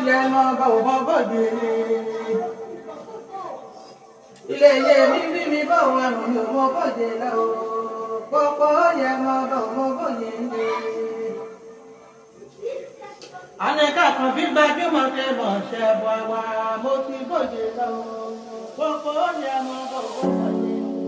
yẹ mọ́ bá ò mọ́ bọ́dé. Ilé ilé mi bí mi bá òun ẹ̀rùn mi ò mọ́ bọ́dé lọ. Pọ́pọ́ yẹ mọ́ bá ò mọ́ bọ́dé. Àníkà kan bí gbajúmọ̀ ṣe mọ̀ ṣe bọ̀ wá mo ti bọ́dé lọ. Pọ́pọ́ yẹ mọ́ bá ò mọ́ bọ́dé.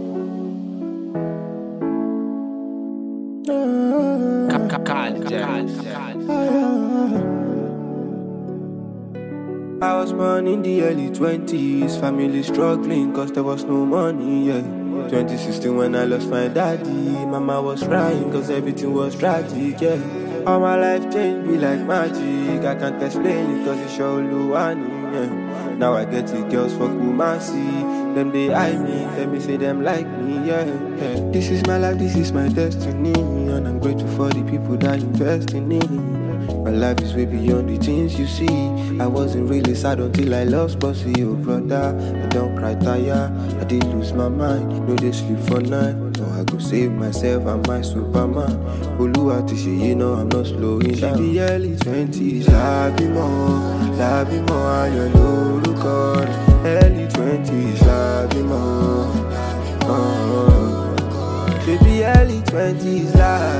I was born in the early 20s, family struggling cause there was no money, yeah. 2016 when I lost my daddy, mama was crying cause everything was tragic, yeah. All my life changed me like magic, I can't explain it cause it's sure Luwani, yeah. Now I get the girls for Kumasi, them they eye me, tell me say them like me, yeah, yeah. This is my life, this is my destiny, and I'm grateful for the people that invest in it. My life is way beyond the things you see. I wasn't really sad until I lost Bossy, oh brother. I don't cry tire, I did lose my mind. No, they sleep for night. No, I go save myself, I'm my Superman. Oluwa Tishi, you know I'm not slowing down. In the early 20s, labi mo, I know the call. Early 20s, labi mo. Baby, early 20s,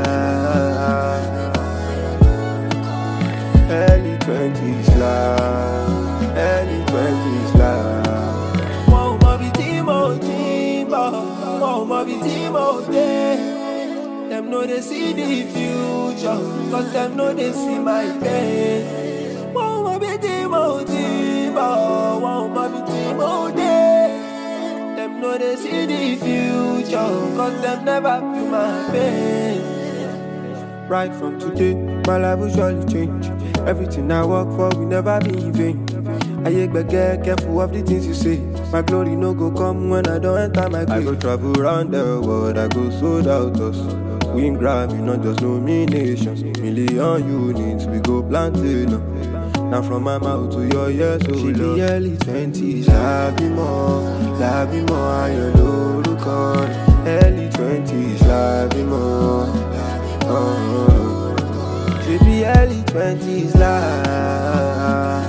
early 20s life, early 20s life. Whoa, Bobby Timothy, whoa, Bobby Timothy. Them know they see the future, cause them know they see my pain. Whoa, Bobby Timothy, whoa, Bobby Timothy. Them know they see the future, cause them never feel my pain. Right from today, my life will surely change. Everything I work for will never be in vain. I get careful of the things you say. My glory no go come when I don't enter my grave. I go travel around the world, I go sold out us. Win Grammy, not just nominations. Million units, we go planting up. Now from my mouth to your ears, so she the early 20s. Labi mo, I know the call. Early 20s, labi mo. She be early 20s life,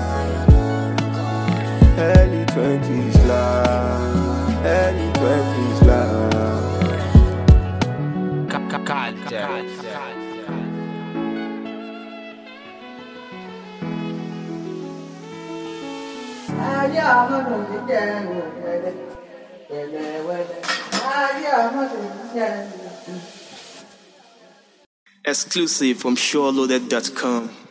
early 20s life, early 20s life. Exclusive from SureLoaded.com.